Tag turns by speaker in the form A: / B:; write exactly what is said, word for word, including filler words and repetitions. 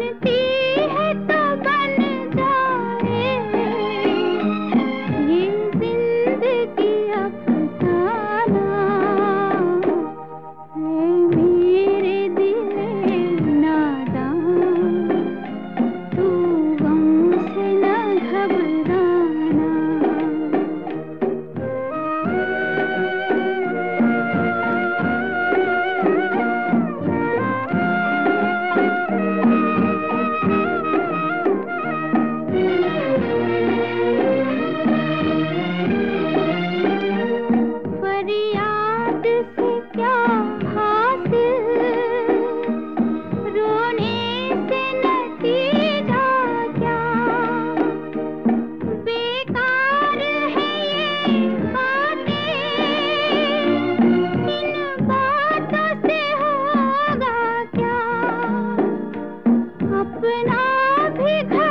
A: बनती है तो बन जाए, ये जिंदगी अफसाना है मेरे दिल नादान। तू गम से न घबराना। फरियाद से क्या हासिल, रोने से नतीजा क्या, बेकार है ये बातें, इन बातों से होगा क्या, अपना भी घर